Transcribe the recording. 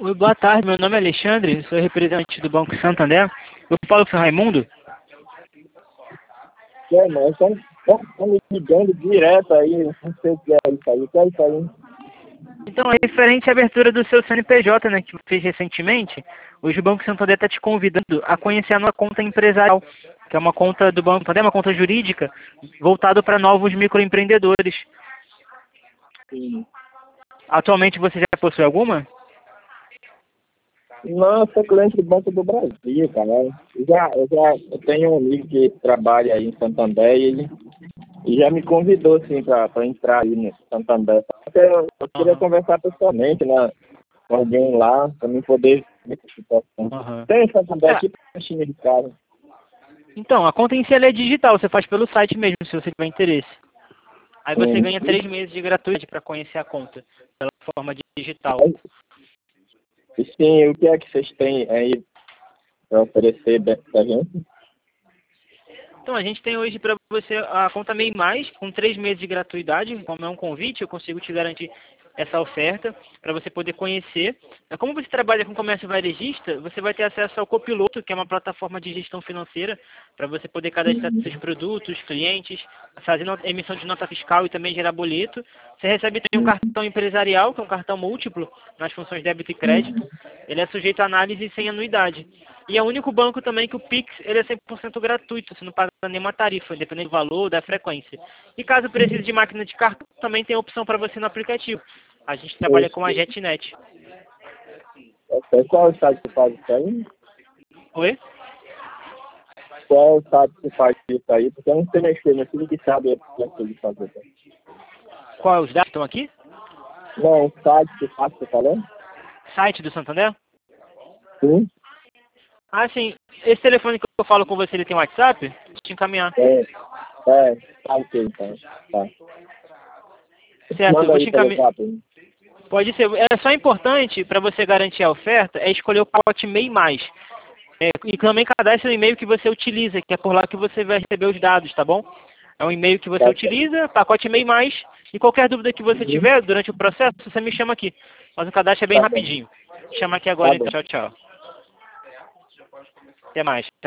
Oi, boa tarde, meu nome é Alexandre, sou representante do Banco Santander. Eu falo com o seu Raimundo. É, mas estão me ligando direto aí, não sei o que é isso aí, o que é isso aí? Então, é referente à abertura do seu CNPJ, né, que fez recentemente, hoje o Banco Santander está te convidando a conhecer a nova conta empresarial, que é uma conta do Banco Santander, uma conta jurídica, voltada para novos microempreendedores. Sim. Atualmente você já possui alguma? Não, eu sou cliente do Banco do Brasil, cara. Eu tenho um amigo que trabalha aí em Santander e ele já me convidou, assim, para entrar aí no Santander. Só que eu queria Aham, conversar pessoalmente, né, com alguém lá, para mim poder ver a situação. aham. Tem Santander É, aqui para China de casa. então, a conta em si ela é digital, você faz pelo site mesmo, se você tiver interesse. Aí você Sim. ganha 3 meses de gratuidade para conhecer a conta, pela forma digital. E sim, o que é que vocês têm aí para oferecer pra gente? Então, a gente tem hoje para você a conta MEI Mais, com 3 meses de gratuidade. Como é um convite, eu consigo te garantir essa oferta para você poder conhecer. Como você trabalha com comércio varejista, você vai ter acesso ao Copiloto, que é uma plataforma de gestão financeira, para você poder cadastrar seus produtos, clientes, fazer emissão de nota fiscal e também gerar boleto. Você recebe também um cartão empresarial, que é um cartão múltiplo, nas funções débito e crédito. Ele é sujeito a análise sem anuidade. E é o único banco também que o Pix ele é 100% gratuito, você não paga nenhuma tarifa, dependendo do valor, da frequência. E caso precise de máquina de cartão, também tem a opção para você no aplicativo. A gente trabalha com a JetNet. Qual é o site que faz isso aí? Oi? Qual é o site que faz isso aí? Porque eu não sei mexer, meu filho que sabe o que é que fazer. Qual é os dados que estão aqui? Não, o site que faz, você falou? Site do Santander? Sim. Ah, sim. Esse telefone que eu falo com você, ele tem WhatsApp? Deixa eu te encaminhar. Tá ok, então. Tá. Certo, eu Manda vou aí te pelo encaminhar. zap. Hein? Pode ser. É só importante para você garantir a oferta é escolher o pacote MEI Mais. E também cadastre o e-mail que você utiliza, que é por lá que você vai receber os dados, tá bom? É um e-mail que você Tá certo. utiliza, pacote MEI Mais. E qualquer dúvida que você Uhum. tiver durante o processo, você me chama aqui. Mas o cadastro é bem Tá bom. rapidinho. Chama aqui Tá agora, bom. então. Tchau, tchau. Até mais.